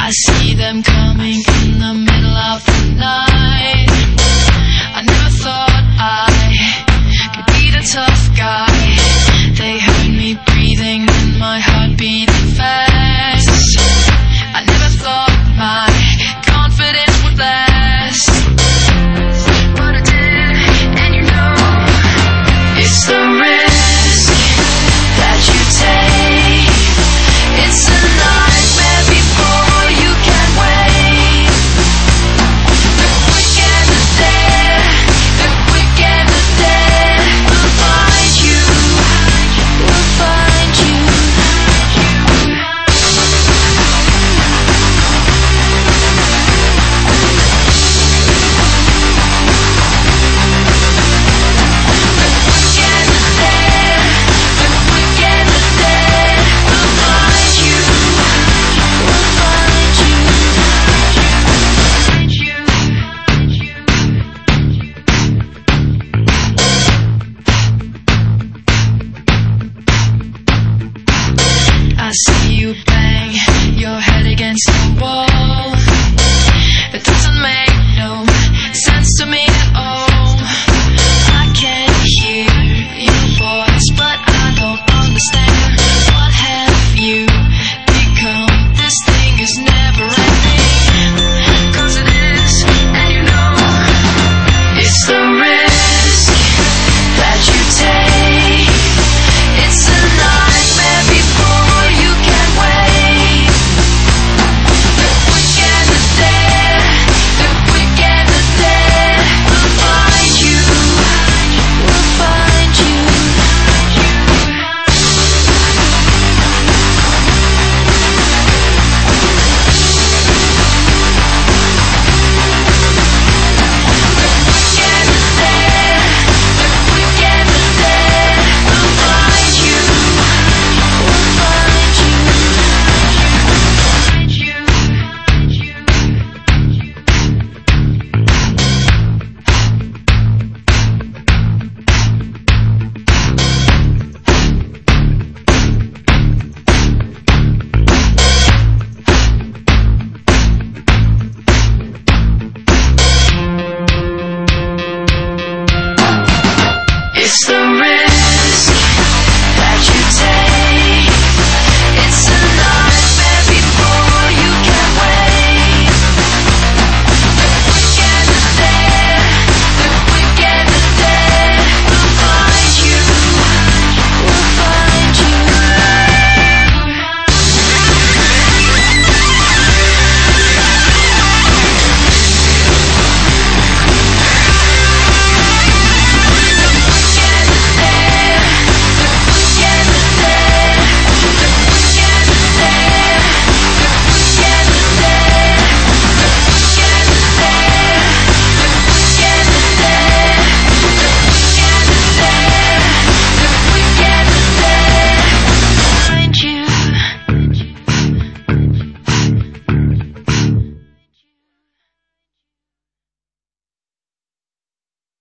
I see them coming in the middle of the night. I never thought I could be the tough guy. They heard me breathing and my heart beating fast. I never thought my confidence would last, but it did, and you know it's the risk that you take. It's a nightmare before you can wake. The quick and the dead, the quick and the dead will find you, will find you. I see you bang your head against the wall.